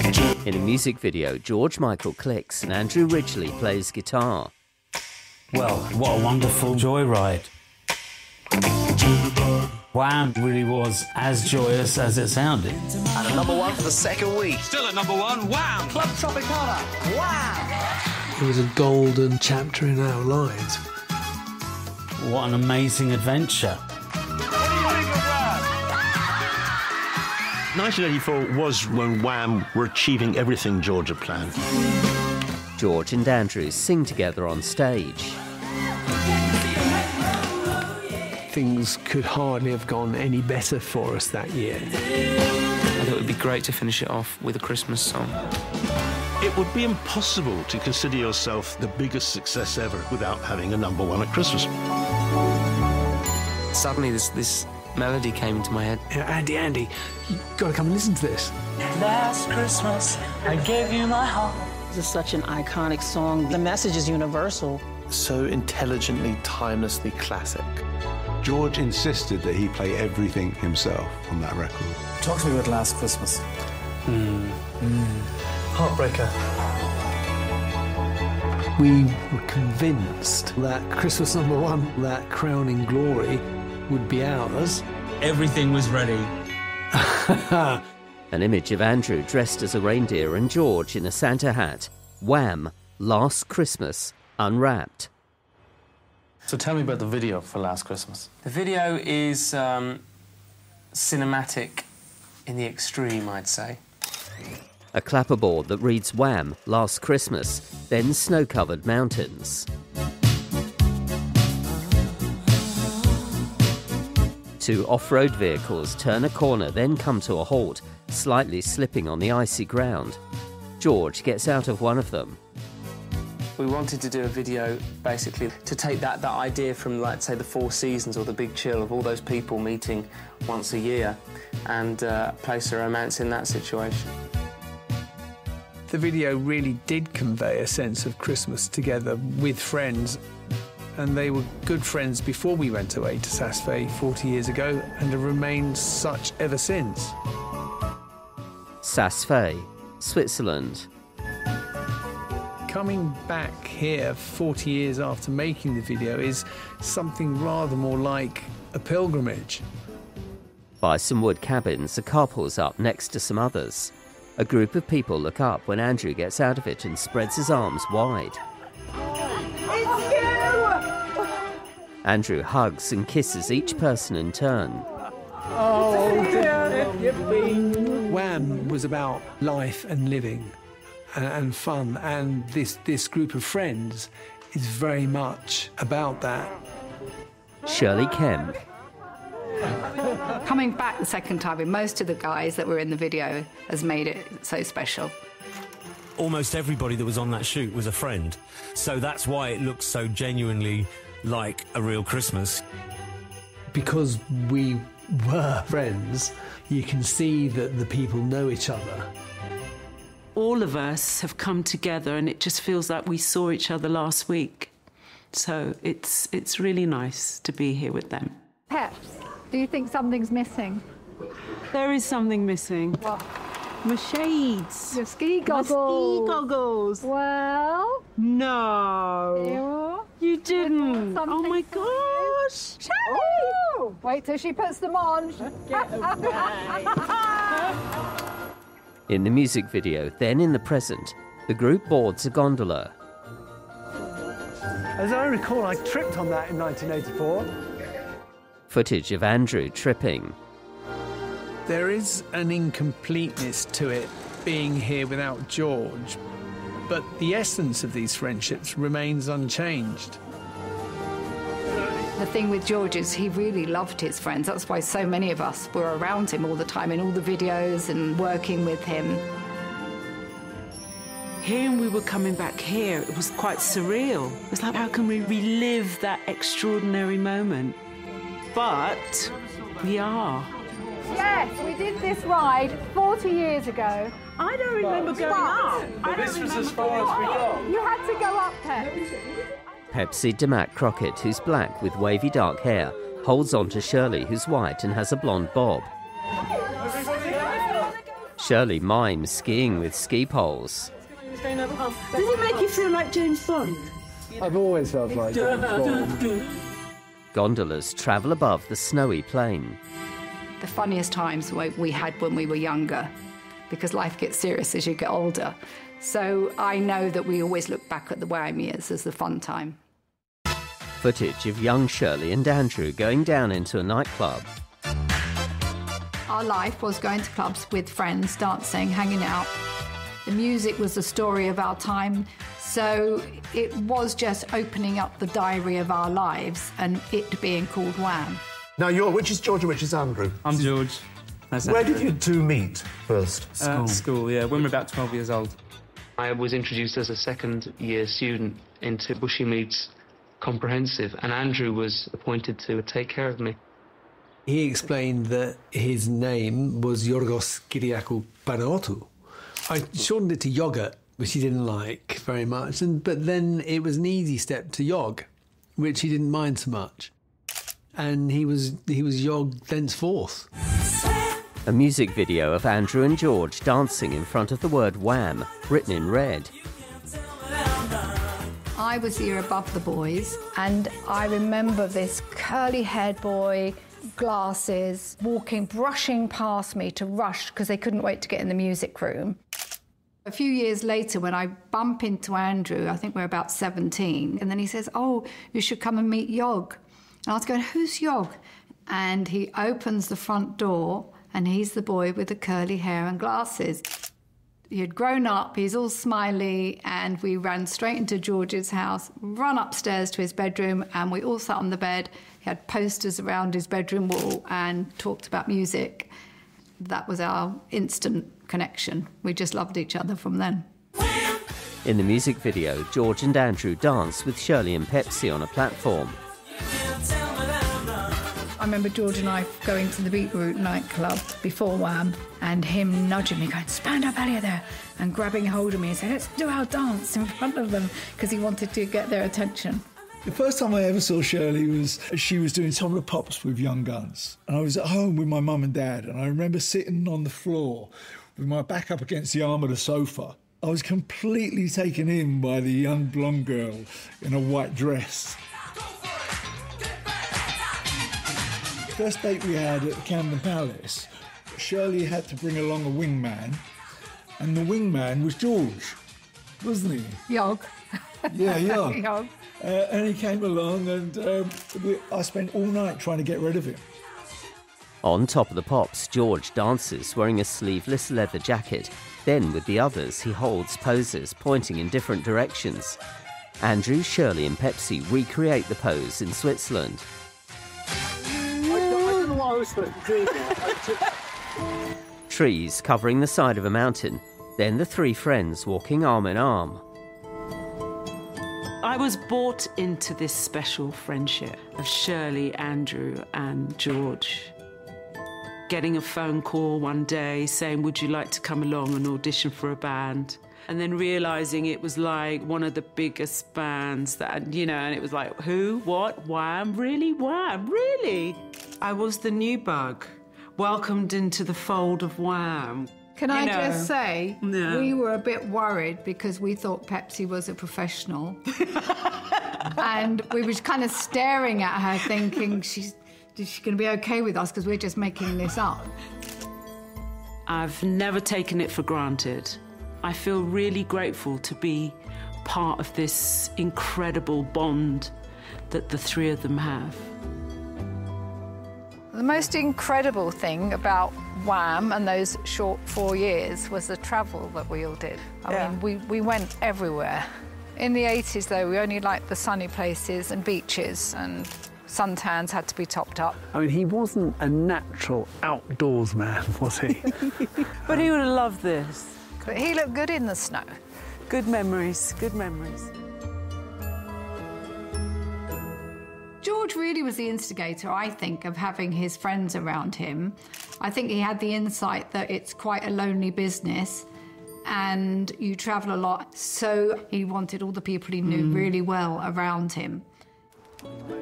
In a music video, George Michael clicks and Andrew Ridgeley plays guitar. Well, what a wonderful joyride. Wham really was as joyous as it sounded. And a #1 for the second week. Still at #1, Wham! Club Tropicana, Wham! It was a golden chapter in our lives. What an amazing adventure. 1984 was when Wham were achieving everything George had planned. George and Andrew sing together on stage. Things could hardly have gone any better for us that year. I thought it would be great to finish it off with a Christmas song. It would be impossible to consider yourself the biggest success ever without having a #1 at Christmas. Suddenly this melody came into my head. Andy, you got to come and listen to this. Last Christmas, I gave you my heart. This is such an iconic song. The message is universal. So intelligently, timelessly classic. George insisted that he play everything himself on that record. Talk to me about Last Christmas. Heartbreaker. We were convinced that Christmas #1, that crowning glory, would be ours. Everything was ready. An image of Andrew dressed as a reindeer and George in a Santa hat. Wham! Last Christmas, unwrapped. So tell me about the video for Last Christmas. The video is cinematic in the extreme, I'd say. A clapperboard that reads Wham! Last Christmas, then snow-covered mountains. Two off-road vehicles turn a corner, then come to a halt, slightly slipping on the icy ground. George gets out of one of them. We wanted to do a video, basically, to take that idea from, like, say, the Four Seasons or the Big Chill of all those people meeting once a year and place a romance in that situation. The video really did convey a sense of Christmas together with friends. And they were good friends before we went away to Saas-Fee 40 years ago and have remained such ever since. Saas-Fee, Switzerland. Coming back here 40 years after making the video is something rather more like a pilgrimage. By some wood cabins, a car pulls up next to some others. A group of people look up when Andrew gets out of it and spreads his arms wide. Andrew hugs and kisses each person in turn. Oh, dear. Wham was about life and living and fun, and this group of friends is very much about that. Shirley Kemp. Coming back the second time with most of the guys that were in the video has made it so special. Almost everybody that was on that shoot was a friend, so that's why it looks so genuinely like a real Christmas. Because we were friends, you can see that the people know each other. All of us have come together and it just feels like we saw each other last week. So it's really nice to be here with them. Peps, do you think something's missing? There is something missing. What? My shades. Your ski goggles. My ski goggles. Well? No. You didn't. Oh my gosh. Shelley! Oh. Wait till she puts them on. Get away. In the music video, then in the present, the group boards a gondola. As I recall, I tripped on that in 1984. Footage of Andrew tripping. There is an incompleteness to it being here without George, but the essence of these friendships remains unchanged. The thing with George is he really loved his friends. That's why so many of us were around him all the time in all the videos and working with him. Hearing we were coming back here, it was quite surreal. It's like, how can we relive that extraordinary moment? But we are. Yes, we did this ride 40 years ago. I don't remember going up. But this was as far as we got. You had to go up, Pep. Pepsi DeMac Crockett, who's black with wavy dark hair, holds on to Shirley, who's white and has a blonde bob. Shirley mimes skiing with ski poles. Does it make you feel like James Bond? I've always felt like James Bond. Gondolas travel above the snowy plain. The funniest times we had when we were younger, because life gets serious as you get older. So I know that we always look back at the Wham years as the fun time. Footage of young Shirley and Andrew going down into a nightclub. Our life was going to clubs with friends, dancing, hanging out. The music was the story of our time, so it was just opening up the diary of our lives and it being called Wham. Now, which is George and which is Andrew? I'm George. Where did you two meet first? School, yeah, when we were about 12 years old. I was introduced as a second-year student into Bushymead's Comprehensive, and Andrew was appointed to take care of me. He explained that his name was Yorgos Kyriakou Panaotou. I shortened it to yogurt, which he didn't like very much, but then it was an easy step to Yog, which he didn't mind so much. And he was Yog thenceforth. A music video of Andrew and George dancing in front of the word Wham, written in red. I was the year above the boys, and I remember this curly-haired boy, glasses, brushing past me to rush because they couldn't wait to get in the music room. A few years later, when I bump into Andrew, I think we're about 17, and then he says, "Oh, you should come and meet Yog." And I was going, "Who's Yog?" And he opens the front door, and he's the boy with the curly hair and glasses. He had grown up, he's all smiley, and we ran straight into George's house, run upstairs to his bedroom, and we all sat on the bed. He had posters around his bedroom wall and talked about music. That was our instant connection. We just loved each other from then. In the music video, George and Andrew dance with Shirley and Pepsi on a platform. I remember George and I going to the Beetroot nightclub before Wham and him nudging me, going, "Spandau Ballet there," and grabbing hold of me and saying, "Let's do our dance in front of them," because he wanted to get their attention. The first time I ever saw Shirley was she was doing Top of the Pops with Young Guns. And I was at home with my mum and dad, and I remember sitting on the floor with my back up against the arm of the sofa. I was completely taken in by the young blonde girl in a white dress. First date we had at Camden Palace, Shirley had to bring along a wingman, and the wingman was George, wasn't he? Yog. Yeah, Yog. Yog. And he came along, and I spent all night trying to get rid of him. On Top of the Pops, George dances wearing a sleeveless leather jacket. Then, with the others, he holds poses pointing in different directions. Andrew, Shirley and Pepsi recreate the pose in Switzerland. Trees covering the side of a mountain, then the three friends walking arm in arm. I was brought into this special friendship of Shirley, Andrew and George. Getting a phone call one day saying, "Would you like to come along and audition for a band?" And then realising it was like one of the biggest bands that, and it was like, who, what, Wham, really, Wham, really? I was the new bug, welcomed into the fold of Wham. Can I just say, we were a bit worried because we thought Pepsi was a professional. And we were kind of staring at her thinking, is she going to be okay with us because we're just making this up? I've never taken it for granted. I feel really grateful to be part of this incredible bond that the three of them have. The most incredible thing about Wham and those short 4 years was the travel that we all did. I mean, we went everywhere. In the 80s, though, we only liked the sunny places and beaches, and suntans had to be topped up. I mean, he wasn't a natural outdoors man, was he? But he would have loved this. But he looked good in the snow. Good memories, good memories. George really was the instigator, I think, of having his friends around him. I think he had the insight that it's quite a lonely business and you travel a lot, so he wanted all the people he knew really well around him.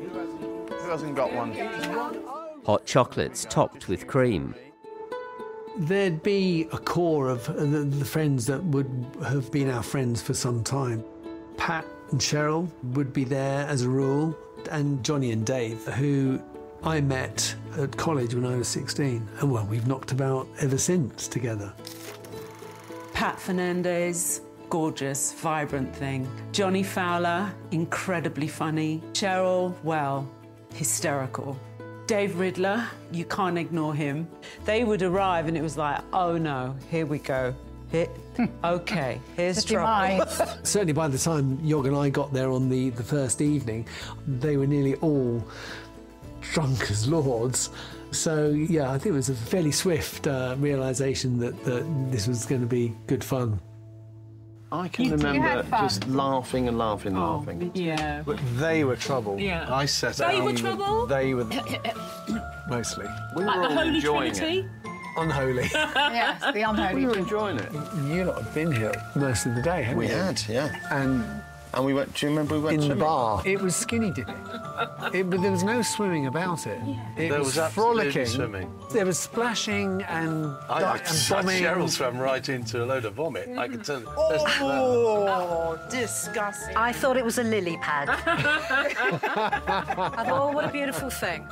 Who hasn't got one? Hot chocolates topped with cream. There'd be a core of the friends that would have been our friends for some time. Pat and Cheryl would be there as a rule, and Johnny and Dave, who I met at college when I was 16. And, well, we've knocked about ever since together. Pat Fernandez, gorgeous, vibrant thing. Johnny Fowler, incredibly funny. Cheryl, well, hysterical. Dave Riddler, you can't ignore him. They would arrive and it was like, oh no, here we go. Okay, here's trouble. Certainly by the time Yog and I got there on the first evening, they were nearly all drunk as lords. So, yeah, I think it was a fairly swift realisation that this was going to be good fun. I can remember just laughing and laughing and laughing. Yeah. But they were trouble. Yeah. I set They were trouble? They were... mostly. We were all enjoying it. Unholy. Yes, the unholy. We were enjoying it. You lot had been here most of the day, hadn't We you? had, yeah. And we went, do you remember we went in the swimming? bar. It was skinny dipping. But there was no swimming about it. It There was absolutely frolicking. swimming. There was splashing and I bombing. Cheryl swam right into a load of vomit. I can tell you. Oh, disgusting. I thought it was a lily pad. I thought, oh, what a beautiful thing.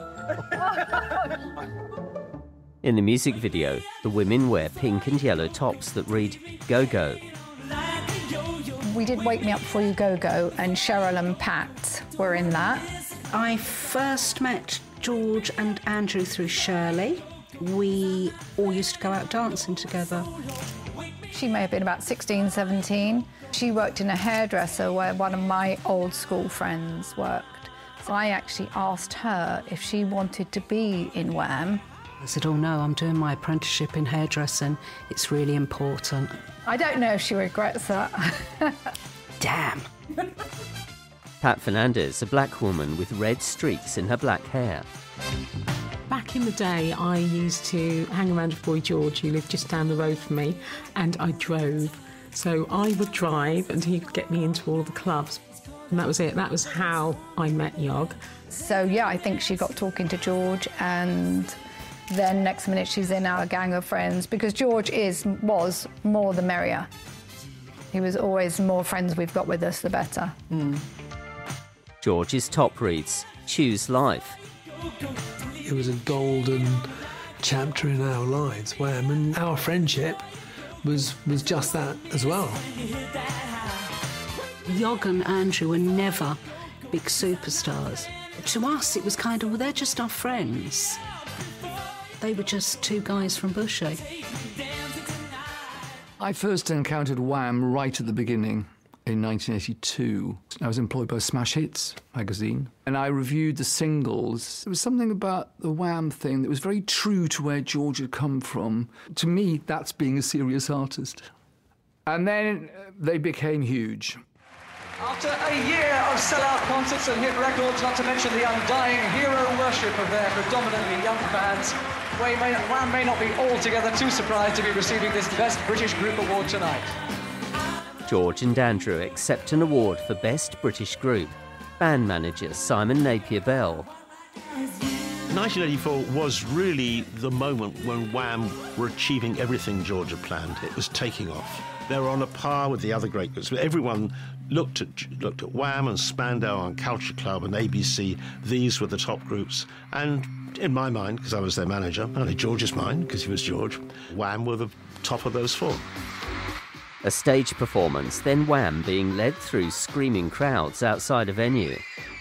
In the music video, the women wear pink and yellow tops that read Go Go. We did Wake Me Up Before You Go Go, and Cheryl and Pat were in that. I first met George and Andrew through Shirley. We all used to go out dancing together. She may have been about 16, 17. She worked in a hairdresser where one of my old school friends worked. So I actually asked her if she wanted to be in Wham. I said, oh no, I'm doing my apprenticeship in hairdressing. It's really important. I don't know if she regrets that. Damn. Pat Fernandez, a black woman with red streaks in her black hair. Back in the day, I used to hang around with Boy George, who lived just down the road from me, and I drove. So I would drive and he could get me into all the clubs. And that was it. That was how I met Yog. So, yeah, I think she got talking to George, and then next minute she's in our gang of friends, because George was more the merrier. He was always, more friends we've got with us, the better. George's top reads, Choose Life. It was a golden chapter in our lives, Wham, and our friendship was just that as well. Yog and Andrew were never big superstars. To us, it was kind of, well, they're just our friends. They were just two guys from Bushey. I first encountered Wham right at the beginning in 1982. I was employed by Smash Hits magazine, and I reviewed the singles. There was something about the Wham thing that was very true to where George had come from. To me, that's being a serious artist. And then they became huge. After a year of sellout concerts and hit records, not to mention the undying hero worship of their predominantly young fans, Wham may not be altogether too surprised to be receiving this Best British Group Award tonight. George and Andrew accept an award for Best British Group. Band manager Simon Napier-Bell. 1984 was really the moment when Wham were achieving everything George had planned. It was taking off. They were on a par with the other great groups. Everyone looked at Wham and Spandau and Culture Club and ABC. These were the top groups. And in my mind, because I was their manager, only George's mind, because he was George, Wham were the top of those four. A stage performance, then Wham being led through screaming crowds outside a venue.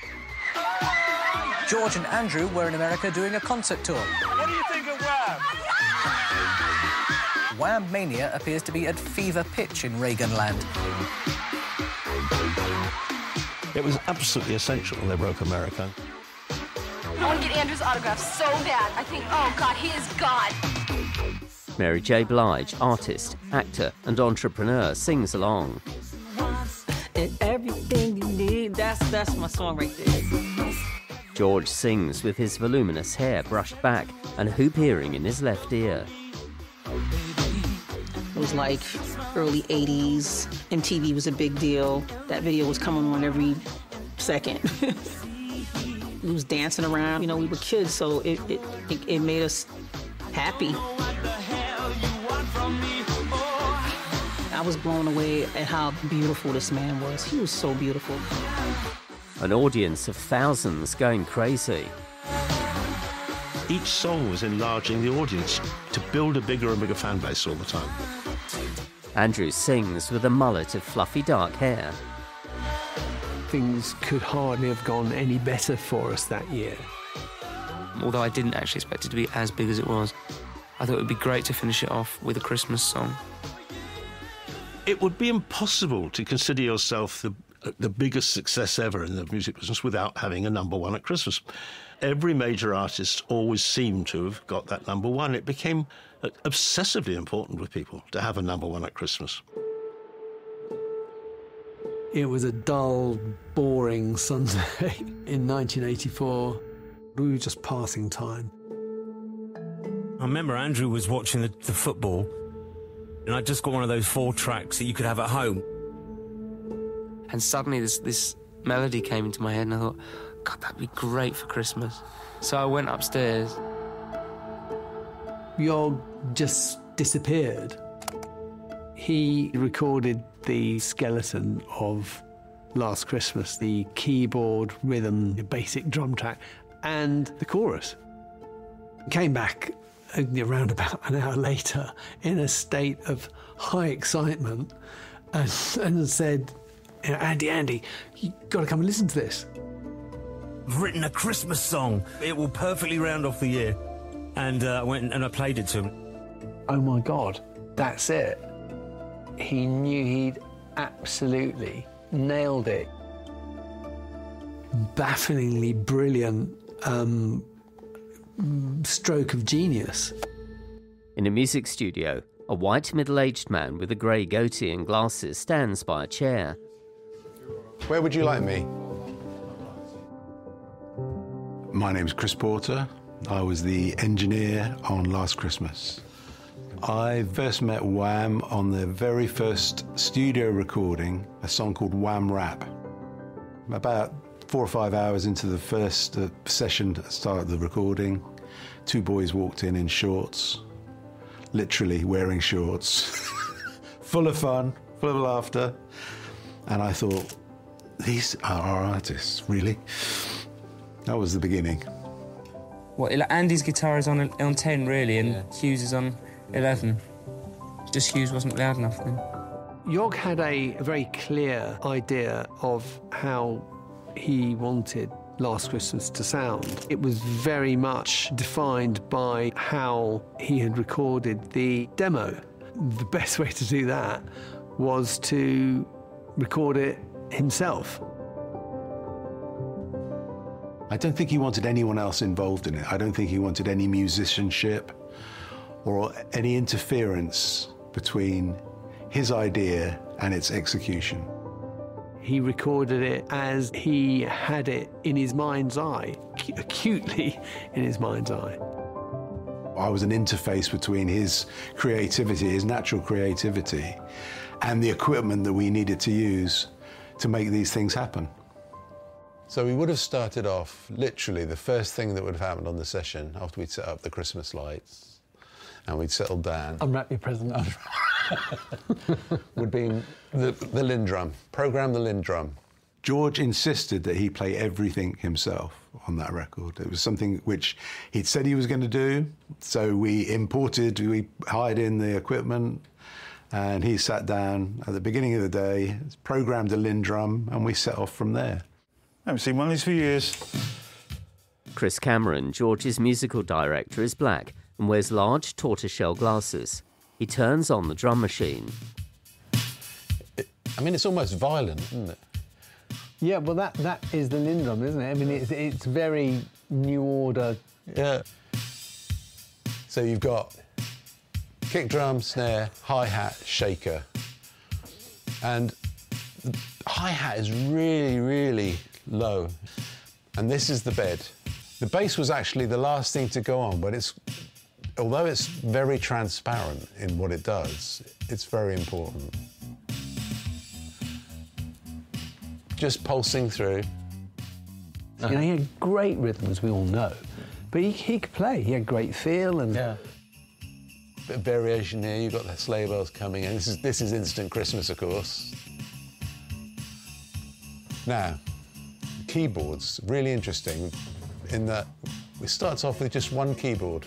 George and Andrew were in America doing a concert tour. What do you think of Wham? Wham mania appears to be at fever pitch in Reaganland. It was absolutely essential when they broke America. I want to get Andrew's autograph so bad. I think, oh God, he is God. Mary J. Blige, artist, actor and entrepreneur, sings along. And everything you need, that's my song right there. George sings with his voluminous hair brushed back and a hoop earring in his left ear. It was like early 80s. MTV was a big deal. That video was coming on every second. We was dancing around. You know, we were kids, so it made us happy. was blown away at how beautiful this man was. He was so beautiful. An audience of thousands going crazy. Each song was enlarging the audience to build a bigger and bigger fan base all the time. Andrew sings with a mullet of fluffy dark hair. Things could hardly have gone any better for us that year. Although I didn't actually expect it to be as big as it was, I thought it would be great to finish it off with a Christmas song. It would be impossible to consider yourself the biggest success ever in the music business without having a #1 at Christmas. Every major artist always seemed to have got that #1. It became obsessively important with people to have a #1 at Christmas. It was a dull, boring Sunday in 1984. We were just passing time. I remember Andrew was watching the football, and I just got one of those 4 tracks that you could have at home. And suddenly this melody came into my head, and I thought, God, that'd be great for Christmas. So I went upstairs. Jorg just disappeared. He recorded the skeleton of Last Christmas, the keyboard rhythm, the basic drum track, and the chorus. Came back around about an hour later in a state of high excitement and said, Andy, you've got to come and listen to this. I've written a Christmas song. It will perfectly round off the year. And I went and I played it to him. Oh my God, that's it. He knew he'd absolutely nailed it. Bafflingly brilliant stroke of genius. In a music studio, a white middle-aged man with a grey goatee and glasses stands by a chair. Where would you like me? My name's Chris Porter. I was the engineer on Last Christmas. I first met Wham on their very first studio recording, a song called Wham Rap. About 4 or 5 hours into the first session at the start of the recording, 2 boys walked in shorts, literally wearing shorts, full of fun, full of laughter. And I thought, these are our artists, really? That was the beginning. Well, Andy's guitar is on 10, really, and Hughes is on 11. Just Hughes wasn't loud enough then. Jorg had a very clear idea of how he wanted Last Christmas to sound. It was very much defined by how he had recorded the demo. The best way to do that was to record it himself. I don't think he wanted anyone else involved in it. I don't think he wanted any musicianship or any interference between his idea and its execution. He recorded it as he had it in his mind's eye, acutely in his mind's eye. I was an interface between his creativity, his natural creativity, and the equipment that we needed to use to make these things happen. So we would have started off, literally, the first thing that would have happened on the session after we'd set up the Christmas lights and we'd settled down. Unwrap your present. Would be the Lindrum, program the Lindrum. George insisted that he play everything himself on that record. It was something which he'd said he was going to do, so we hired in the equipment, and he sat down at the beginning of the day, programmed a Lindrum, and we set off from there. I haven't seen one of these for years. Chris Cameron, George's musical director, is black and wears large tortoiseshell glasses. He turns on the drum machine. I mean, it's almost violent, isn't it? Yeah, well, that is the Lindrum, isn't it? I mean, it's very New Order. Yeah. So you've got kick drum, snare, hi-hat, shaker. And the hi-hat is really, really low. And this is the bed. The bass was actually the last thing to go on, but although it's very transparent in what it does, it's very important. Just pulsing through. You know, he had great rhythm, as we all know, but he could play. He had great feel and... Yeah. Bit of variation here. You've got the sleigh bells coming in. This is instant Christmas, of course. Now, keyboards, really interesting in that it starts off with just one keyboard.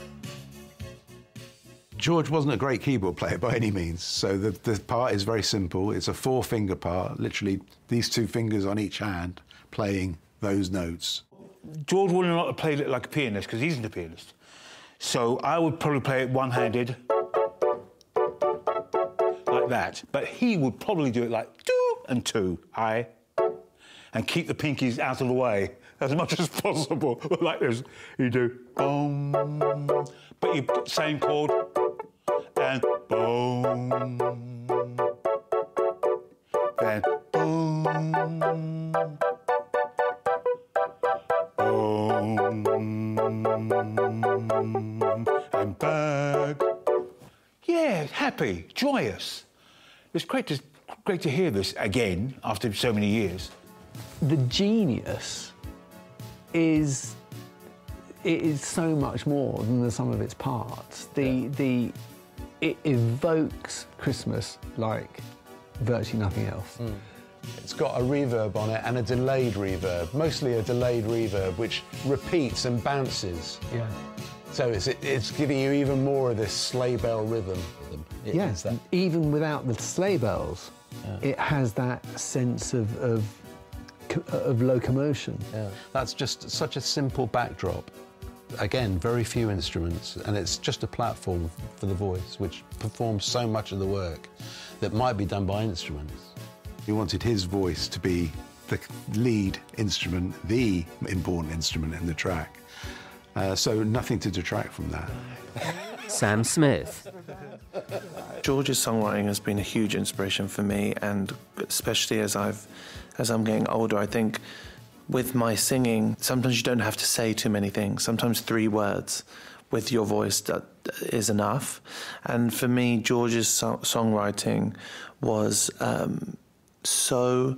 George wasn't a great keyboard player by any means, so the part is very simple. It's a 4-finger part, literally these 2 fingers on each hand playing those notes. George wouldn't have played it like a pianist because he isn't a pianist. So I would probably play it one-handed, like that. But he would probably do it like 2 and 2, and keep the pinkies out of the way as much as possible. Like this, you do boom, but you same chord and boom, then boom, boom, and back. Yeah, happy, joyous. It's great to hear this again after so many years. The genius is so much more than the sum of its parts. It evokes Christmas like virtually nothing else. It's got a reverb on it and a delayed reverb, mostly a delayed reverb which repeats and bounces. Yeah. So it's giving you even more of this sleigh bell rhythm. Yes, even without the sleigh bells, it has that sense of locomotion. Yeah. That's just such a simple backdrop. Again, very few instruments, and it's just a platform for the voice, which performs so much of the work that might be done by instruments. He wanted his voice to be the lead instrument, the important instrument in the track. So nothing to detract from that. Sam Smith. George's songwriting has been a huge inspiration for me, and especially as I'm getting older, I think with my singing, sometimes you don't have to say too many things. Sometimes 3 words with your voice is enough. And for me, George's songwriting was so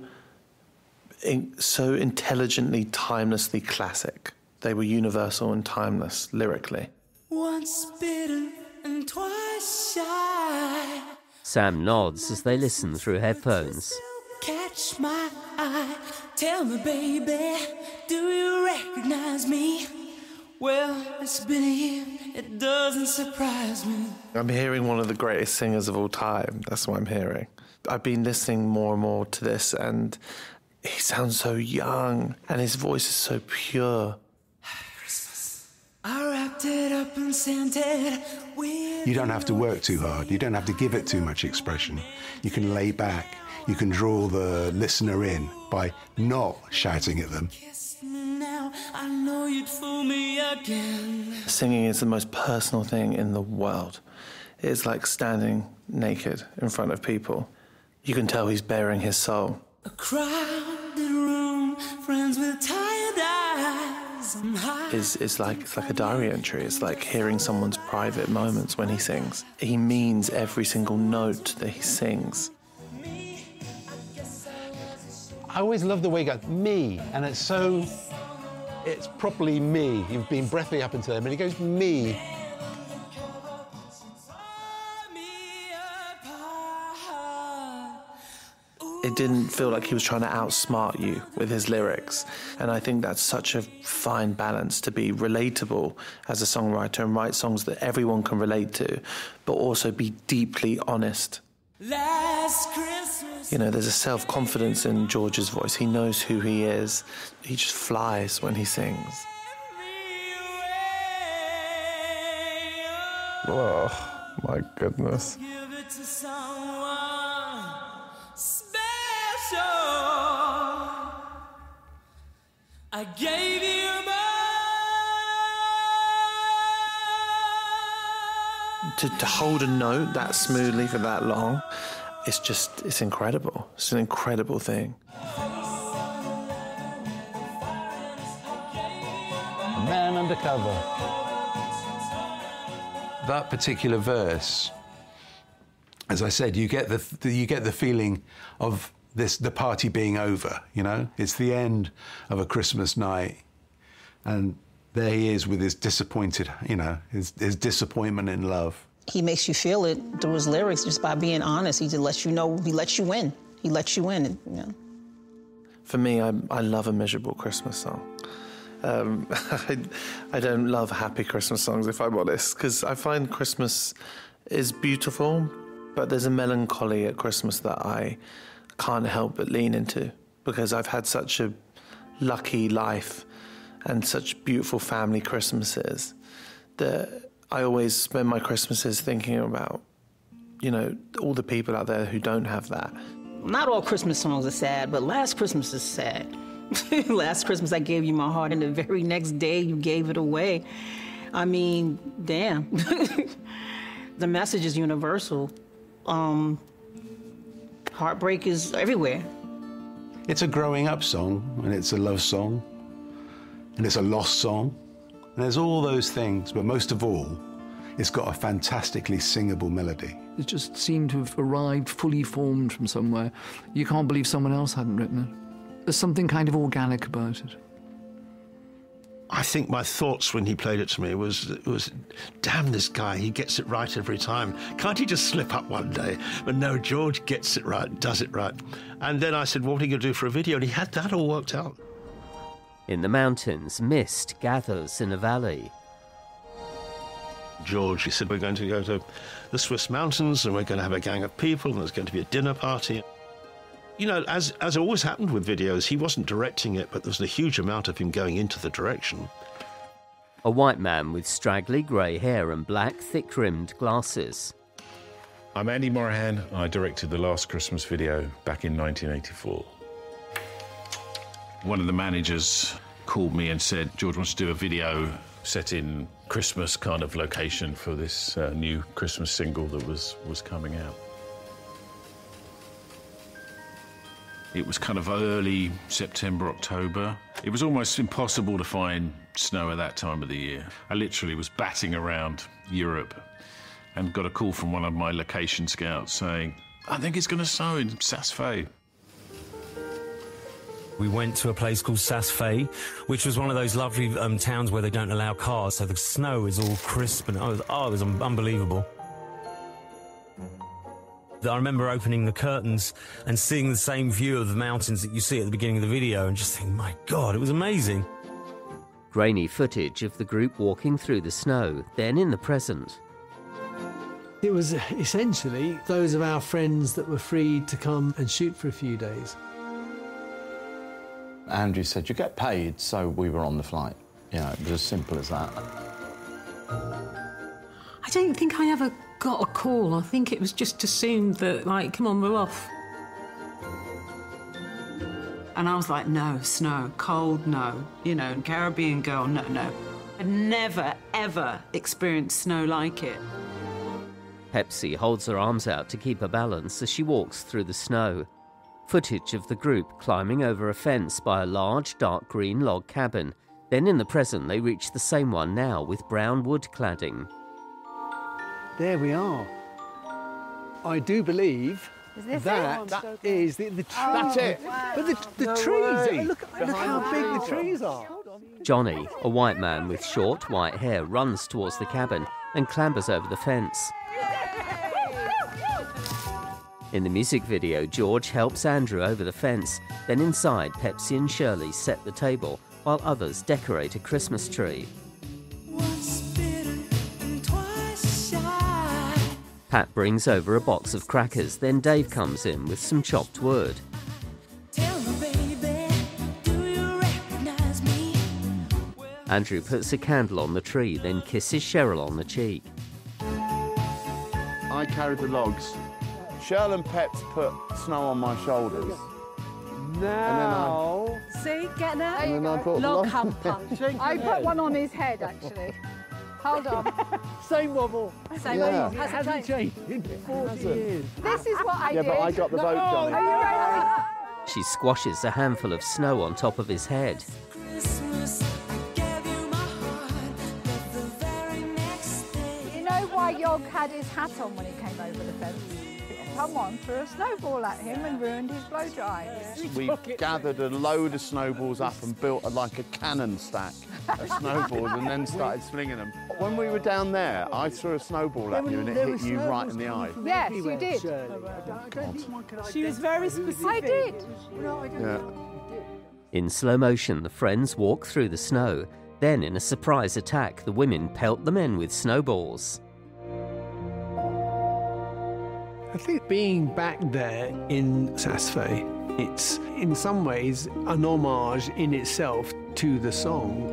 intelligently, timelessly classic. They were universal and timeless lyrically. Once bitten and twice shy. Sam nods as they listen through headphones. Catch my eye. Tell me, baby, do you recognize me? Well, it's been a year, it doesn't surprise me. I'm hearing one of the greatest singers of all time. That's what I'm hearing. I've been listening more and more to this, and he sounds so young, and his voice is so pure. I wrapped it up and sent it with... You don't have to work too hard. You don't have to give it too much expression. You can lay back. You can draw the listener in by not shouting at them. Now, I know you'd fool me again. Singing is the most personal thing in the world. It's like standing naked in front of people. You can tell he's bearing his soul. A crowded room, friends with tired eyes. It's like a diary entry. It's like hearing someone's private moments when he sings. He means every single note that he sings. I always love the way he goes, me, and it's properly me. You've been breathy up until then, but he goes, me. It didn't feel like he was trying to outsmart you with his lyrics. And I think that's such a fine balance to be relatable as a songwriter and write songs that everyone can relate to, but also be deeply honest. Last Christmas. You know, there's a self-confidence in George's voice. He knows who he is. He just flies when he sings. Oh, my goodness. Give it to someone special. I gave you To hold a note that smoothly for that long, it's incredible. It's an incredible thing. Man Undercover. That particular verse, as I said, you get the feeling of the party being over, you know? It's the end of a Christmas night, and there he is with his disappointed, you know, his disappointment in love. He makes you feel it through his lyrics just by being honest. He just lets you know, he lets you in. He lets you in, you know. For me, I love a miserable Christmas song. I don't love happy Christmas songs, if I'm honest, because I find Christmas is beautiful, but there's a melancholy at Christmas that I can't help but lean into, because I've had such a lucky life and such beautiful family Christmases that I always spend my Christmases thinking about, you know, all the people out there who don't have that. Not all Christmas songs are sad, but Last Christmas is sad. Last Christmas I gave you my heart, and the very next day you gave it away. I mean, damn. The message is universal. Heartbreak is everywhere. It's a growing up song, and it's a love song, and it's a lost song. And there's all those things, but most of all, it's got a fantastically singable melody. It just seemed to have arrived fully formed from somewhere. You can't believe someone else hadn't written it. There's something kind of organic about it. I think my thoughts when he played it to me was, damn this guy, he gets it right every time. Can't he just slip up one day? But no, George gets it right, does it right. And then I said, what are you going to do for a video? And he had that all worked out. In the mountains, mist gathers in a valley. George, he said, we're going to go to the Swiss mountains and we're going to have a gang of people and there's going to be a dinner party. You know, as always happened with videos, he wasn't directing it, but there was a huge amount of him going into the direction. A white man with straggly grey hair and black, thick-rimmed glasses. I'm Andy Morahan. I directed the Last Christmas video back in 1984. One of the managers called me and said, George wants to do a video set in Christmas kind of location for this new Christmas single that was coming out. It was kind of early September, October. It was almost impossible to find snow at that time of the year. I literally was batting around Europe and got a call from one of my location scouts saying, I think it's going to snow in Saas-Fee. We went to a place called Saas-Fee, which was one of those lovely towns where they don't allow cars, so the snow is all crisp and it was unbelievable. I remember opening the curtains and seeing the same view of the mountains that you see at the beginning of the video and just thinking, my God, it was amazing. Grainy footage of the group walking through the snow, then in the present. It was essentially those of our friends that were free to come and shoot for a few days. Andrew said, you get paid, so we were on the flight. You know, it was as simple as that. I don't think I ever got a call. I think it was just assumed that, like, come on, we're off. And I was like, no, snow, cold, no. You know, Caribbean girl, no, no. I'd never, ever experienced snow like it. Pepsi holds her arms out to keep her balance as she walks through the snow. Footage of the group climbing over a fence by a large dark green log cabin. Then in the present they reach the same one now with brown wood cladding. There we are. I do believe that is the tree. That's it. Wow. But the trees, look how big the trees are. Johnny, a white man with short white hair, runs towards the cabin and clambers over the fence. In the music video, George helps Andrew over the fence. Then inside, Pepsi and Shirley set the table while others decorate a Christmas tree. Pat brings over a box of crackers, then Dave comes in with some chopped wood. Andrew puts a candle on the tree, then kisses Cheryl on the cheek. I carried the logs. Cheryl and Peps put snow on my shoulders. Now, see, get that? And then I put log humper. I put one on his head, actually. Hold on. Same wobble. Same Yeah. wobble. Hasn't changed in 40 years. This is what I Yeah, did. but I got the vote, Johnny. Are you ready? She squashes a handful of snow on top of his head. You know why Yog had his hat on when he came over the fence? come on, threw a snowball at him and ruined his blow dry. We gathered a load of snowballs up and built like a cannon stack of snowballs and then started slinging them. When we were down there, I threw a snowball at you and it hit you right in the eye. Yes, you did. She was very specific. I did. Yeah. In slow motion, the friends walk through the snow. Then, in a surprise attack, the women pelt the men with snowballs. I think being back there in Saas-Fee, it's in some ways an homage in itself to the song.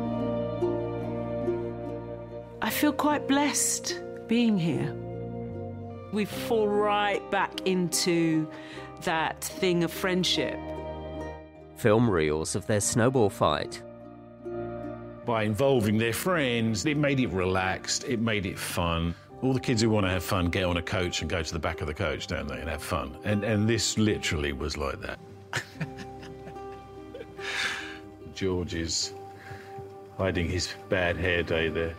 I feel quite blessed being here. We fall right back into that thing of friendship. Film reels of their snowball fight. By involving their friends, it made it relaxed, it made it fun. All the kids who want to have fun get on a coach and go to the back of the coach, don't they, and have fun. And this literally was like that. George is hiding his bad hair day there.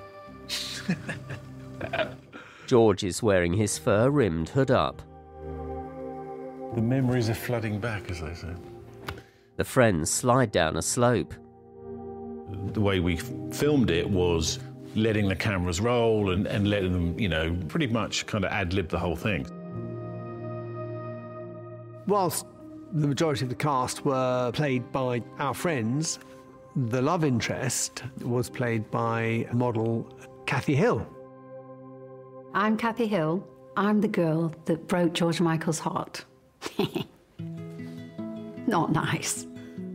George is wearing his fur-rimmed hood up. The memories are flooding back, as they say. The friends slide down a slope. The way we filmed it was letting the cameras roll and letting them, you know, pretty much kind of ad-lib the whole thing. Whilst the majority of the cast were played by our friends, the love interest was played by model Kathy Hill. I'm Kathy Hill. I'm the girl that broke George Michael's heart. Not nice.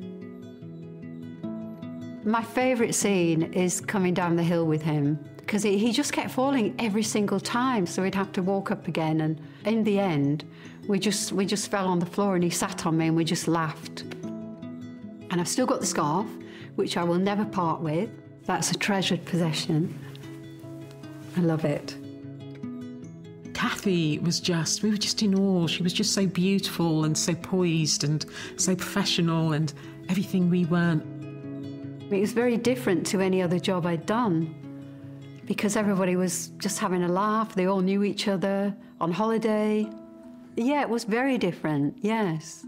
My favourite scene is coming down the hill with him because he just kept falling every single time, so he'd have to walk up again. And in the end, we just fell on the floor and he sat on me and we just laughed. And I've still got the scarf, which I will never part with. That's a treasured possession. I love it. Kathy was we were just in awe. She was just so beautiful and so poised and so professional and everything we weren't. It was very different to any other job I'd done because everybody was just having a laugh. They all knew each other on holiday. Yeah, it was very different, yes.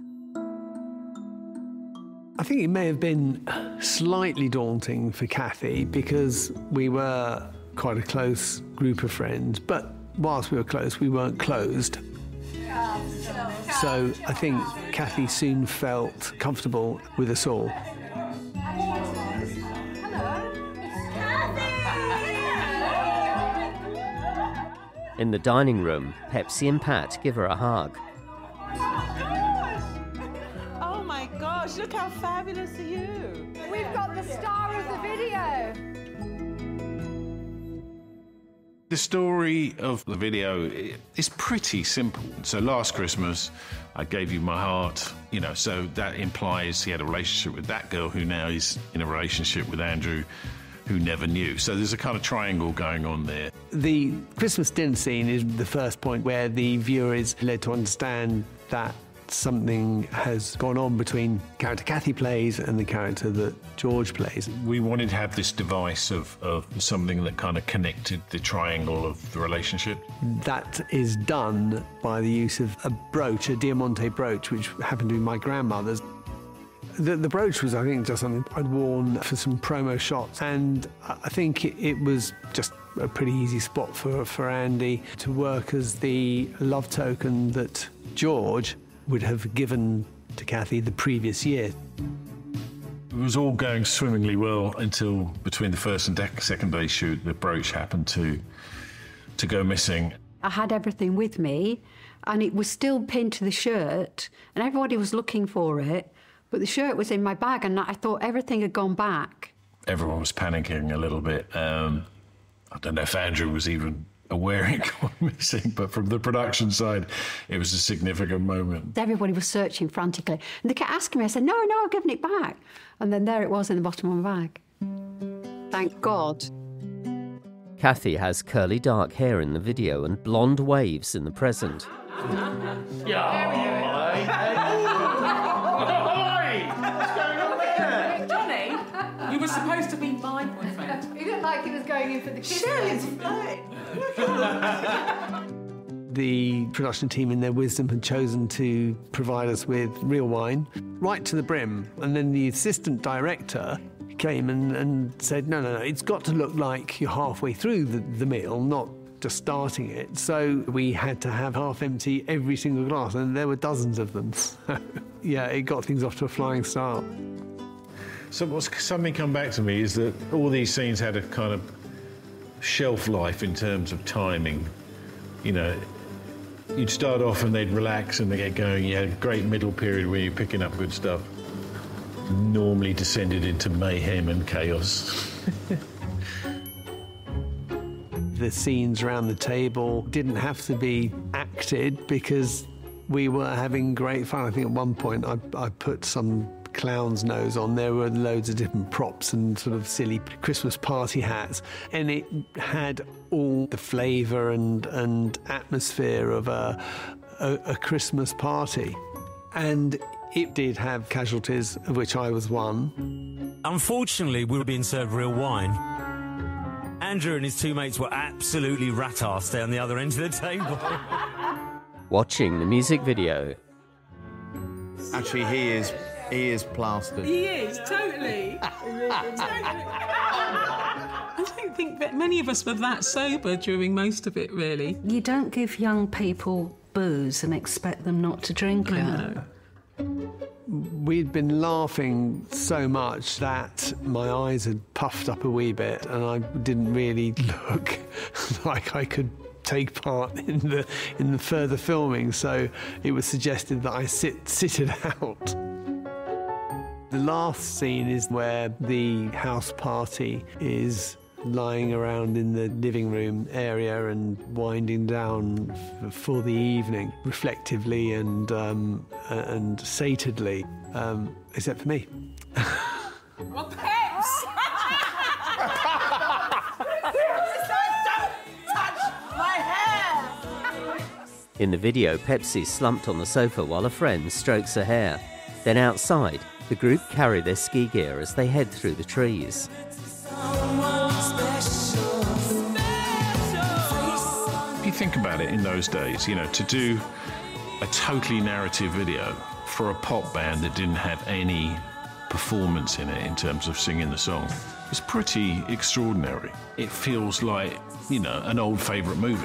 I think it may have been slightly daunting for Kathy because we were quite a close group of friends, but whilst we were close, we weren't closed. So I think Kathy soon felt comfortable with us all. In the dining room, Pepsi and Pat give her a hug. Oh my gosh, look how fabulous are you? We've got the star of the video. The story of the video is pretty simple. So last Christmas, I gave you my heart, you know, so that implies he had a relationship with that girl who now is in a relationship with Andrew, who never knew. So there's a kind of triangle going on there. The Christmas dinner scene is the first point where the viewer is led to understand that something has gone on between the character Kathy plays and the character that George plays. We wanted to have this device of something that kind of connected the triangle of the relationship. That is done by the use of a brooch, a Diamante brooch, which happened to be my grandmother's. The brooch was, I think, just something I'd worn for some promo shots, and I think it was just a pretty easy spot for Andy to work as the love token that George would have given to Kathy the previous year. It was all going swimmingly well until between the first and second day shoot, the brooch happened to go missing. I had everything with me, and it was still pinned to the shirt, and everybody was looking for it, but the shirt was in my bag, and I thought everything had gone back. Everyone was panicking a little bit. I don't know if Andrew was even aware it got missing, but from the production side, it was a significant moment. Everybody was searching frantically, and they kept asking me. I said, no, I've given it back. And then there it was in the bottom of my bag. Thank God. Kathy has curly dark hair in the video and blonde waves in the present. Johnny, you were supposed to be my boyfriend. He looked like he was going in for the kiss. Shirley's fine. The production team, in their wisdom, had chosen to provide us with real wine, right to the brim. And then the assistant director came and said, no, it's got to look like you're halfway through the meal, not just starting it. So we had to have half empty every single glass, and there were dozens of them. So, yeah, it got things off to a flying start. So what's something come back to me is that all these scenes had a kind of shelf life in terms of timing. You know, you'd start off and they'd relax and they get going. You had a great middle period where you're picking up good stuff. Normally descended into mayhem and chaos. The scenes around the table didn't have to be acted because we were having great fun. I think at one point I put some clown's nose on. There were loads of different props and sort of silly Christmas party hats, and it had all the flavour and atmosphere of a Christmas party. And it did have casualties, of which I was one. Unfortunately, we were being served real wine. Andrew and his two mates were absolutely rat-assed down the other end of the table. Watching the music video. Actually, he is plastered. He is, totally. I don't think that many of us were that sober during most of it, really. You don't give young people booze and expect them not to drink it. I know. We'd been laughing so much that my eyes had puffed up a wee bit, and I didn't really look like I could take part in the further filming, so it was suggested that I sit it out. The last scene is where the house party is lying around in the living room area and winding down for the evening, reflectively and satedly, except for me. Well, Peps! Don't touch my hair! In the video, Pepsi slumped on the sofa while a friend strokes her hair. Then outside, the group carry their ski gear as they head through the trees. If you think about it, in those days, you know, to do a totally narrative video for a pop band that didn't have any performance in it in terms of singing the song was pretty extraordinary. It feels like, you know, an old favourite movie.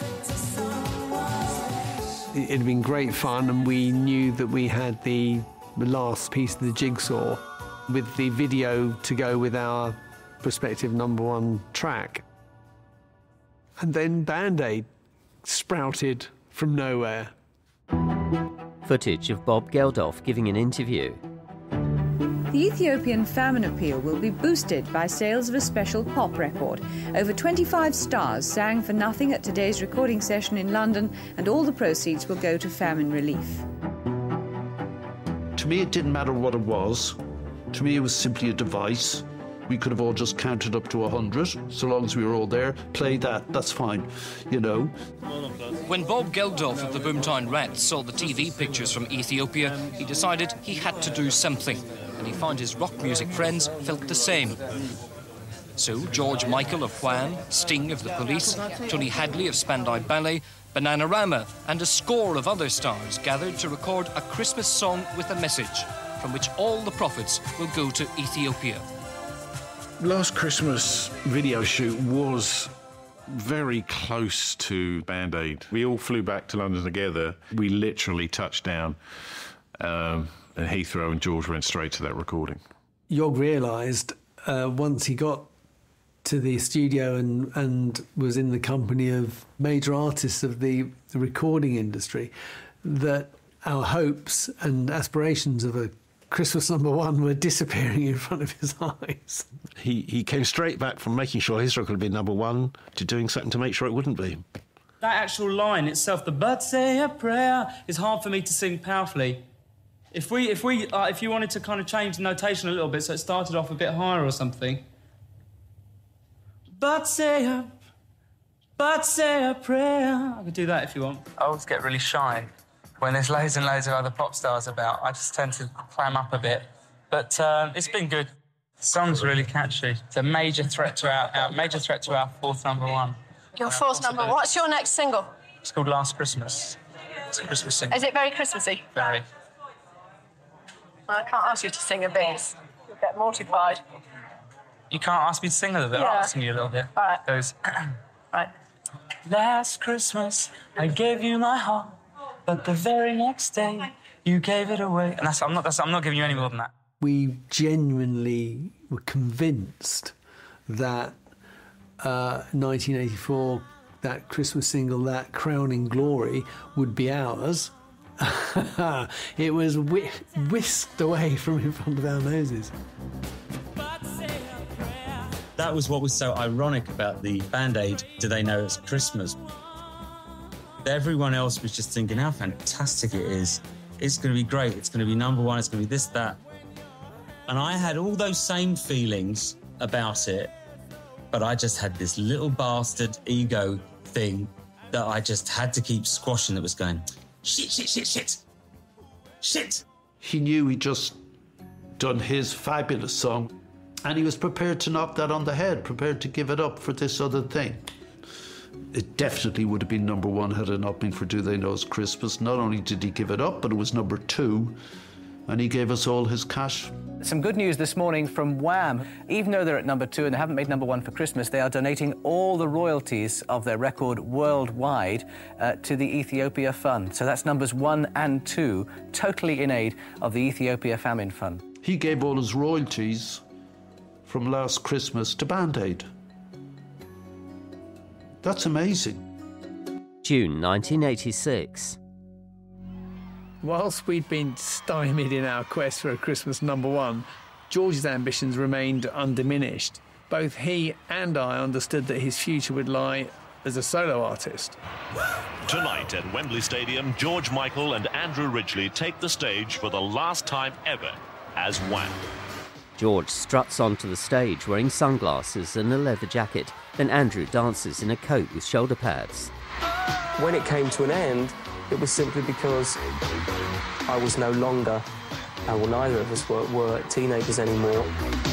It had been great fun, and we knew that we had the last piece of the jigsaw with the video to go with our prospective #1 track. And then Band-Aid sprouted from nowhere. Footage of Bob Geldof giving an interview. The Ethiopian famine appeal will be boosted by sales of a special pop record. Over 25 stars sang for nothing at today's recording session in London, and all the proceeds will go to famine relief. To me, it didn't matter what it was. To me, it was simply a device. We could have all just counted up to 100, so long as we were all there. Play that, that's fine, you know. When Bob Geldof of the Boomtown Rats saw the TV pictures from Ethiopia, he decided he had to do something, and he found his rock music friends felt the same. So George Michael of Wham, Sting of The Police, Tony Hadley of Spandau Ballet, Bananarama and a score of other stars gathered to record a Christmas song with a message, from which all the profits will go to Ethiopia. Last Christmas video shoot was very close to Band-Aid. We all flew back to London together. We literally touched down at Heathrow, and George went straight to that recording. Jorg realised once he got to the studio and was in the company of major artists of the recording industry that our hopes and aspirations of a Christmas #1 were disappearing in front of his eyes. He came straight back from making sure his record would be '1 to doing something to make sure it wouldn't be. That actual line itself, the "but say a prayer," is hard for me to sing powerfully. If you wanted to kind of change the notation a little bit so it started off a bit higher or something. But say a prayer. I could do that if you want. I always get really shy. When there's loads and loads of other pop stars about, I just tend to clam up a bit. But it's been good. The song's really catchy. It's a major threat to our fourth #1. Your fourth number. What's your next single? It's called Last Christmas. It's a Christmas single. Is it very Christmassy? Very. I can't ask you to sing a bit. You'll get mortified. You can't ask me to sing a little bit. Yeah. I'll sing you a little bit. All right. It goes... Right. Last Christmas, I gave you my heart, but the very next day, you gave it away. And I'm not giving you any more than that. We genuinely were convinced that 1984, that Christmas single, that crowning glory, would be ours. It was whisked away from in front of our noses. That was what was so ironic about the Band-Aid, Do They Know It's Christmas? Everyone else was just thinking how fantastic it is. It's going to be great. It's going to be number one. It's going to be this, that. And I had all those same feelings about it, but I just had this little bastard ego thing that I just had to keep squashing that was going, shit, shit, shit, shit. Shit. He knew he'd just done his fabulous song, and he was prepared to knock that on the head, prepared to give it up for this other thing. It definitely would have been number one had it not been for Do They Know It's Christmas. Not only did he give it up, but it was number two, and he gave us all his cash. Some good news this morning from Wham. Even though they're at number two and they haven't made number one for Christmas, they are donating all the royalties of their record worldwide to the Ethiopia Fund. So that's numbers 1 and 2, totally in aid of the Ethiopia Famine Fund. He gave all his royalties from Last Christmas to Band-Aid. That's amazing. June 1986. Whilst we'd been stymied in our quest for a Christmas number one, George's ambitions remained undiminished. Both he and I understood that his future would lie as a solo artist. Tonight at Wembley Stadium, George Michael and Andrew Ridgeley take the stage for the last time ever as Wham. George struts onto the stage wearing sunglasses and a leather jacket, then Andrew dances in a coat with shoulder pads. When it came to an end, it was simply because I was no longer, well, neither of us were teenagers anymore.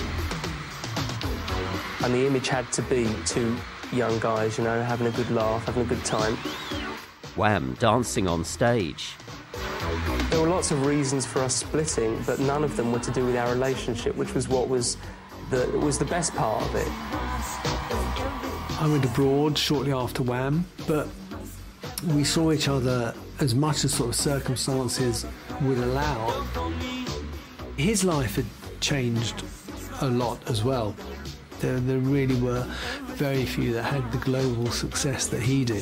And the image had to be two young guys, you know, having a good laugh, having a good time. Wham dancing on stage. There were lots of reasons for us splitting, but none of them were to do with our relationship, which was what was the best part of it. I went abroad shortly after Wham, but we saw each other as much as sort of circumstances would allow. His life had changed a lot as well. There really were very few that had the global success that he did.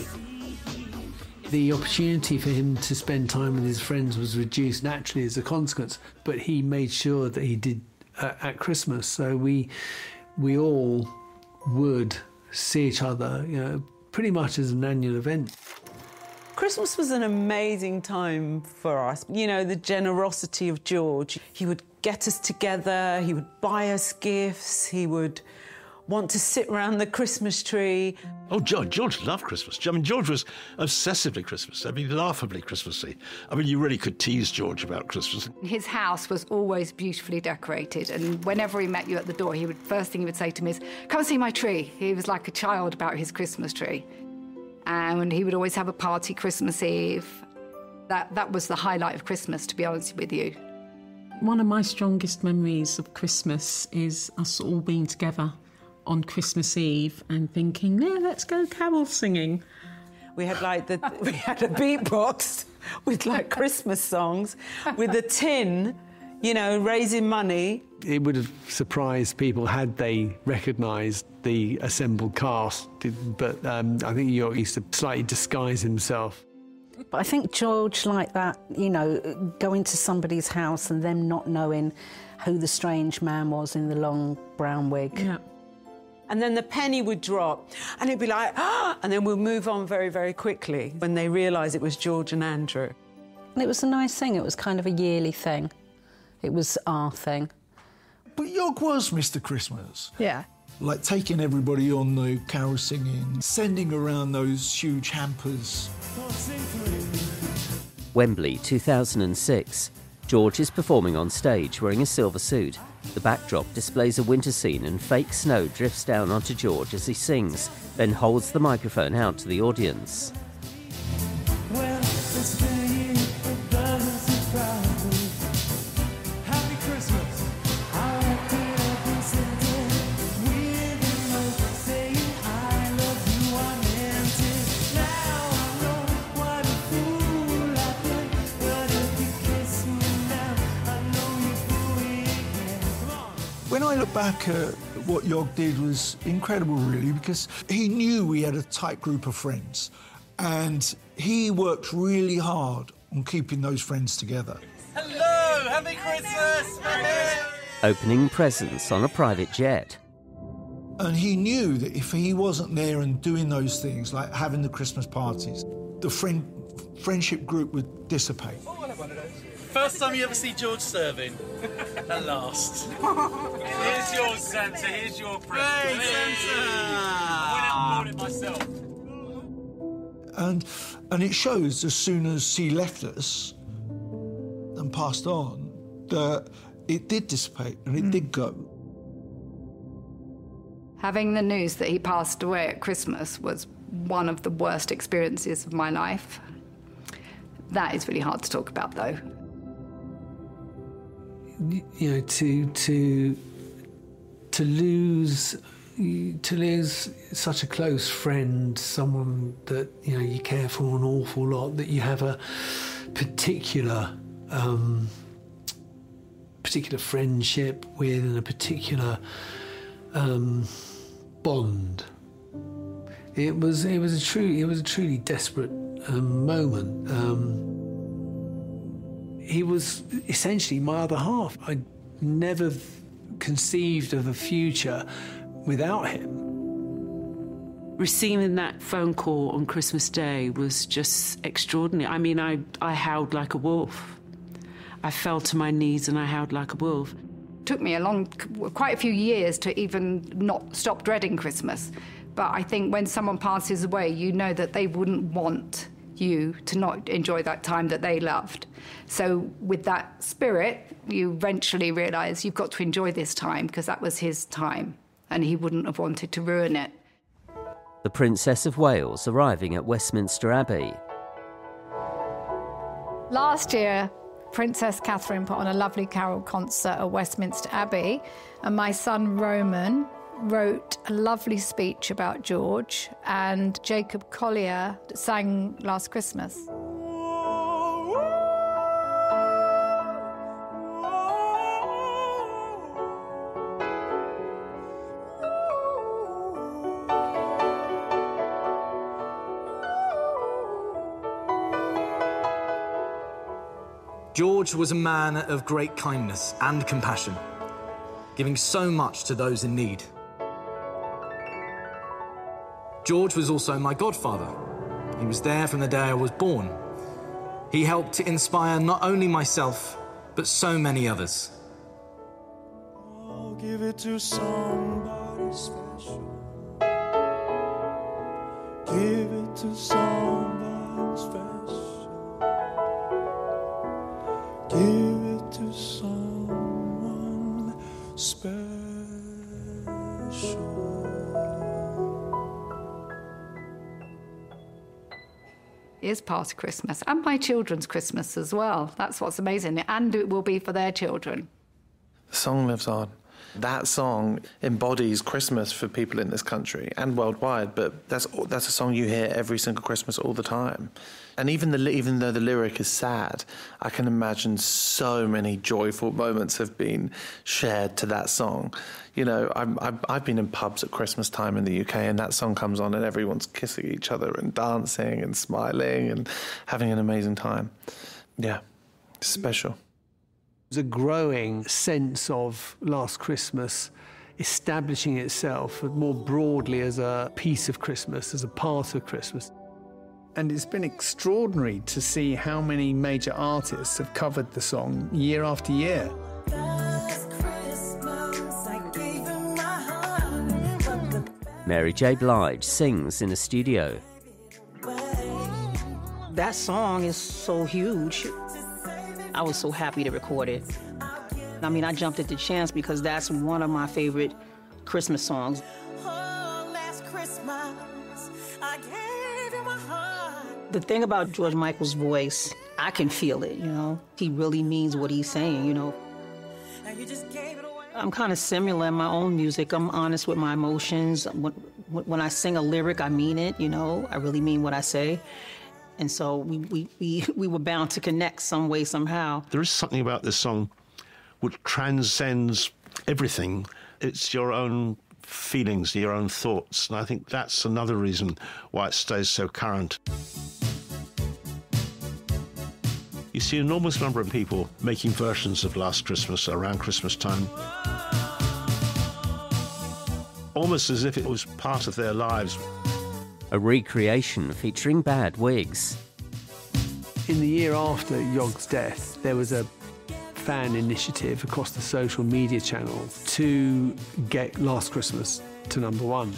The opportunity for him to spend time with his friends was reduced naturally as a consequence, but he made sure that he did at Christmas. So we all would see each other, you know, pretty much as an annual event. Christmas was an amazing time for us. You know, the generosity of George. He would get us together, he would buy us gifts, he would want to sit around the Christmas tree. Oh, George loved Christmas. I mean, George was obsessively Christmas. I mean, laughably Christmassy. I mean, you really could tease George about Christmas. His house was always beautifully decorated, and whenever he met you at the door, first thing he would say to me is, "Come and see my tree." He was like a child about his Christmas tree. And he would always have a party Christmas Eve. That was the highlight of Christmas, to be honest with you. One of my strongest memories of Christmas is us all being together on Christmas Eve and thinking, yeah, let's go carol singing. We had we had a beatbox with like Christmas songs, with a tin, you know, raising money. It would have surprised people had they recognised the assembled cast, but I think York used to slightly disguise himself. But I think George liked that, you know, going to somebody's house and them not knowing who the strange man was in the long brown wig. Yeah. And then the penny would drop, and it'd be like, ah! And then we'll move on very, very quickly when they realise it was George and Andrew. And it was a nice thing. It was kind of a yearly thing. It was our thing. But York was Mr. Christmas. Yeah. Like taking everybody on the carol singing, sending around those huge hampers. Wembley, 2006. George is performing on stage wearing a silver suit. The backdrop displays a winter scene and fake snow drifts down onto George as he sings, then holds the microphone out to the audience. When I look back at what Jörg did was incredible, really, because he knew we had a tight group of friends, and he worked really hard on keeping those friends together. Hello! Happy Christmas! Opening presents on a private jet. And he knew that if he wasn't there and doing those things, like having the Christmas parties, the friendship group would dissipate. First time you ever see George serving. At last. Here's yours, Santa. Here's your present. Hey, Santa! I went out and bought it myself. And it shows as soon as he left us and passed on that it did dissipate and it did go. Having the news that he passed away at Christmas was one of the worst experiences of my life. That is really hard to talk about, though. You know, to lose such a close friend, someone that you care for an awful lot, that you have a particular friendship with and a particular bond. It was a truly desperate moment. He was essentially my other half. I never conceived of a future without him. Receiving that phone call on Christmas Day was just extraordinary. I mean, I howled like a wolf. I fell to my knees and I howled like a wolf. It took me quite a few years to even not stop dreading Christmas. But I think when someone passes away, you know that they wouldn't want you to not enjoy that time that they loved. So with that spirit, you eventually realise you've got to enjoy this time because that was his time and he wouldn't have wanted to ruin it. The Princess of Wales arriving at Westminster Abbey. Last year, Princess Catherine put on a lovely carol concert at Westminster Abbey, and my son Roman wrote a lovely speech about George, and Jacob Collier sang Last Christmas. George was a man of great kindness and compassion, giving so much to those in need. George was also my godfather. He was there from the day I was born. He helped to inspire not only myself, but so many others. I'll give it to somebody special. Give it to somebody special. Give it to someone special. Is past Christmas and my children's Christmas as well. That's what's amazing, and it will be for their children. The song lives on. That song embodies Christmas for people in this country and worldwide, but that's a song you hear every single Christmas all the time. And even though the lyric is sad, I can imagine so many joyful moments have been shared to that song. You know, I've been in pubs at Christmas time in the UK, and that song comes on and everyone's kissing each other and dancing and smiling and having an amazing time. Yeah, it's special. There's a growing sense of Last Christmas establishing itself more broadly as a piece of Christmas, as a part of Christmas. And it's been extraordinary to see how many major artists have covered the song year after year. Mary J. Blige sings in a studio. That song is so huge. I was so happy to record it. I mean, I jumped at the chance because that's one of my favorite Christmas songs. The thing about George Michael's voice, I can feel it, you know. He really means what he's saying, you know. I'm kind of similar in my own music. I'm honest with my emotions. When I sing a lyric, I mean it, you know. I really mean what I say. And so we were bound to connect some way, somehow. There is something about this song which transcends everything. It's your own feelings, your own thoughts. And I think that's another reason why it stays so current. You see an enormous number of people making versions of Last Christmas around Christmas time, almost as if it was part of their lives. A recreation featuring bad wigs. In the year after Yogg's death, there was a fan initiative across the social media channels to get Last Christmas to #1.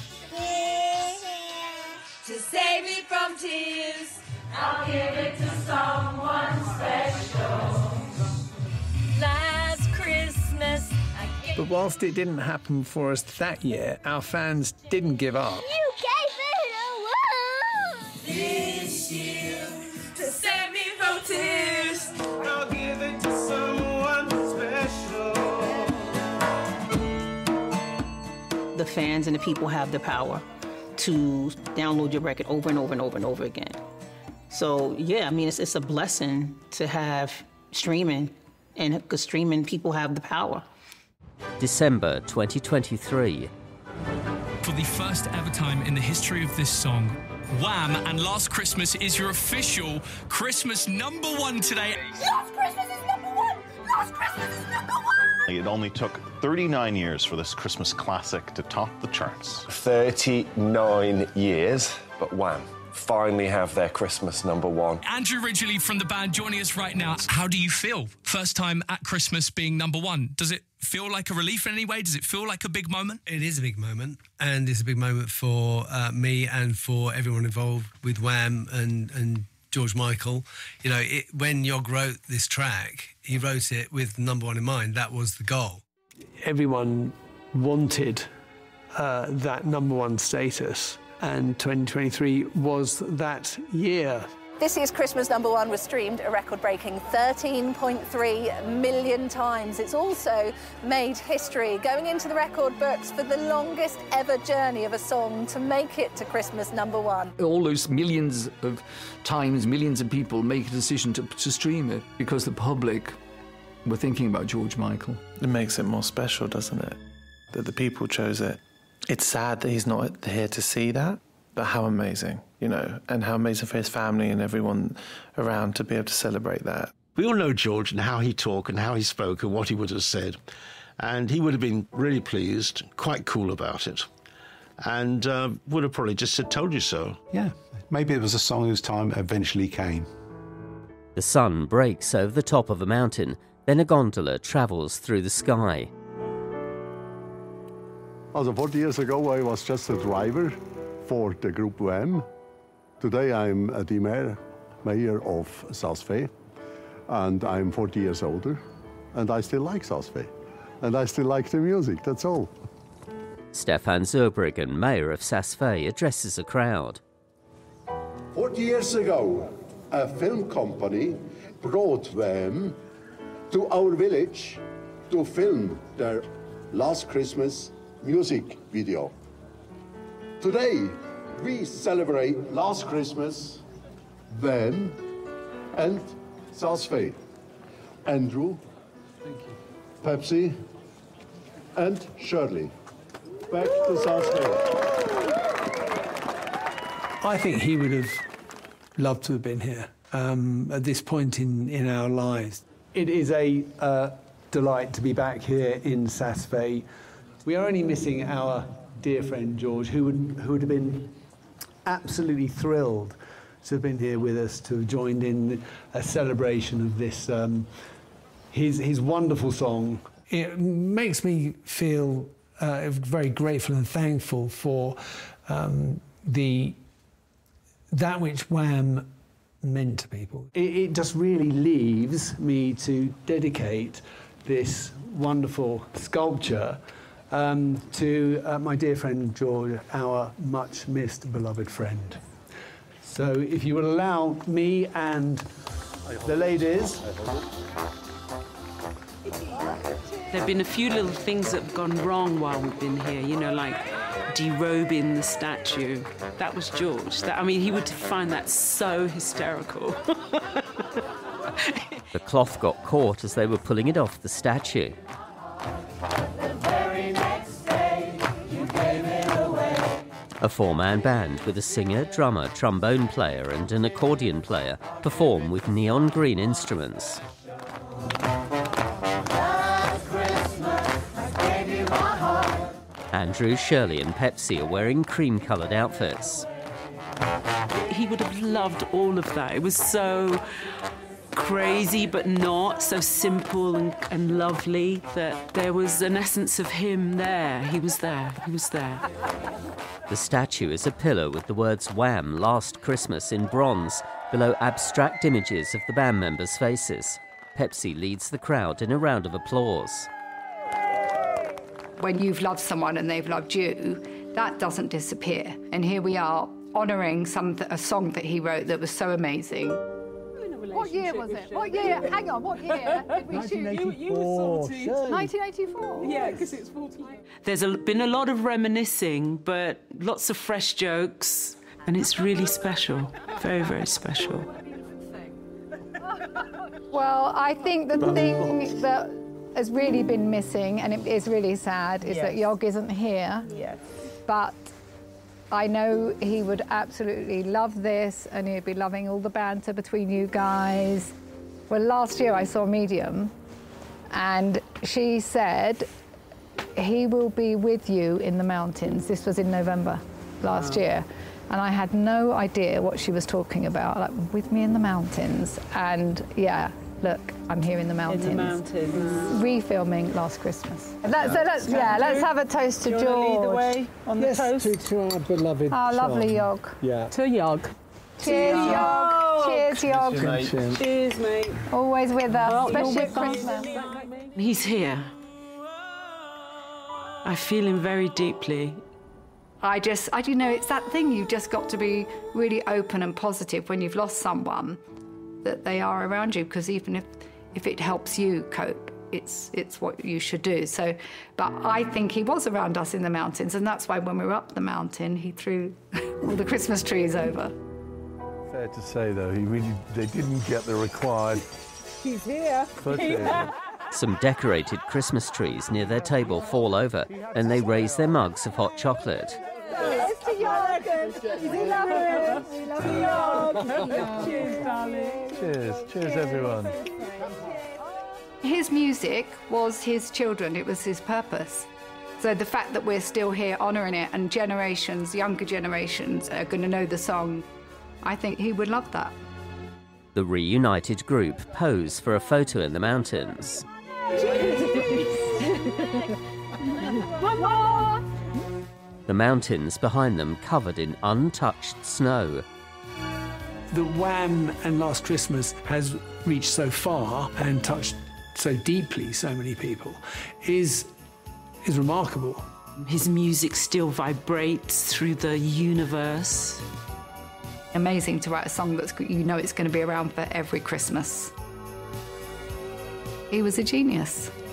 To save me from tears, I'll give it to someone special. Last Christmas, But whilst it didn't happen for us that year, our fans didn't give up. you gave it away. This year, to save me from tears, I'll give it to someone special. The fans and the people have the power to download your record over and over and over and over again. So, yeah, I mean, it's a blessing to have streaming, and because streaming, people have the power. December 2023. For the first ever time in the history of this song, Wham! And Last Christmas is your official Christmas #1 today. Last Christmas is #1! Last Christmas is #1! It only took 39 years for this Christmas classic to top the charts. 39 years, but Wham! Finally have their Christmas #1. Andrew Ridgeley from the band joining us right now. How do you feel? First time at Christmas being #1. Does it feel like a relief in any way? Does it feel like a big moment? It is a big moment, and it's a big moment for me and for everyone involved with Wham! and George Michael. You know, when Yog wrote this track, he wrote it with #1 in mind. That was the goal. Everyone wanted that #1 status, and 2023 was that year. This year's Christmas #1 was streamed a record-breaking 13.3 million times. It's also made history, going into the record books for the longest ever journey of a song to make it to Christmas #1. All those millions of times, millions of people make a decision to stream it because the public were thinking about George Michael. It makes it more special, doesn't it? That the people chose it. It's sad that he's not here to see that, but how amazing, you know, and how amazing for his family and everyone around to be able to celebrate that. We all know George and how he talked and how he spoke and what he would have said. And he would have been really pleased, quite cool about it. And would have probably just said, told you so. Yeah, maybe it was a song whose time eventually came. The sun breaks over the top of a mountain, then a gondola travels through the sky. Also 40 years ago, I was just a driver for the group Wham! Today I'm the mayor of Saas-Fee, and I'm 40 years older, and I still like Saas-Fee, and I still like the music, that's all. Stefan Zurbriggen, mayor of Saas-Fee, addresses a crowd. 40 years ago, a film company brought Wham! To our village to film their Last Christmas music video. Today, we celebrate Last Christmas, Wham! And Saas-Fee. Andrew, Pepsi, and Shirley. Back to Saas-Fee. I think he would have loved to have been here at this point in our lives. It is a delight to be back here in Saas-Fee. We are only missing our dear friend George, who would have been absolutely thrilled to have been here with us, to have joined in a celebration of this, his wonderful song. It makes me feel very grateful and thankful for that which Wham! Meant to people. It just really leaves me to dedicate this wonderful sculpture to my dear friend George, our much missed beloved friend. So if you would allow me and the ladies. There have been a few little things that have gone wrong while we've been here, you know, like derobing the statue. That was George. I mean, he would find that so hysterical. The cloth got caught as they were pulling it off the statue. A four-man band with a singer, drummer, trombone player and an accordion player perform with neon green instruments. Andrew, Shirley and Pepsi are wearing cream-coloured outfits. He would have loved all of that. It was so crazy but not, so simple and lovely that there was an essence of him there. He was there. He was there. The statue is a pillar with the words Wham! Last Christmas in bronze below abstract images of the band members' faces. Pepsi leads the crowd in a round of applause. When you've loved someone and they've loved you, that doesn't disappear. And here we are honouring a song that he wrote that was so amazing. What year was it? What year? Hang on, what year did we shoot? 1984. 1984? Yeah, because it's 40 years. There's been a lot of reminiscing, but lots of fresh jokes, and it's really special. Very, very special. Well, I think the thing that has really been missing, and it is really sad, is that Yog isn't here. Yes. But I know he would absolutely love this, and he'd be loving all the banter between you guys. Well, last year I saw Medium, and she said he will be with you in the mountains. This was in November last year. And I had no idea what she was talking about, like, with me in the mountains. And yeah, look, I'm here in the mountains. In the mountains. Refilming Last Christmas. Let's have a toast to Do you George. want to lead the way on the toast? To our beloved Oh, lovely Sean. Yog. Yeah. To Yog. Cheers, Yog. Cheers, Yog. Cheers, mate. Always with us, Well, especially you're at with us. Christmas. He's here. I feel him very deeply. You know, it's that thing, you've just got to be really open and positive when you've lost someone, that they are around you, because even if it helps you cope, it's what you should do. So, but I think he was around us in the mountains, and that's why when we were up the mountain, he threw all the Christmas trees over. Fair to say, though, they didn't get the required He's here. footage. Some decorated Christmas trees near their table fall over and they raise their mugs of hot chocolate. Cheers to Yog. We love it. We love you, Yog. Cheers, darling. Cheers, everyone. His music was his children, it was his purpose. So the fact that we're still here honouring it and generations, younger generations, are going to know the song, I think he would love that. The reunited group pose for a photo in the mountains. One more. The mountains behind them covered in untouched snow. The Wham! And Last Christmas has reached so far and touched so deeply so many people is remarkable. His music still vibrates through the universe. Amazing to write a song that's, you know, it's going to be around for every Christmas. He was a genius.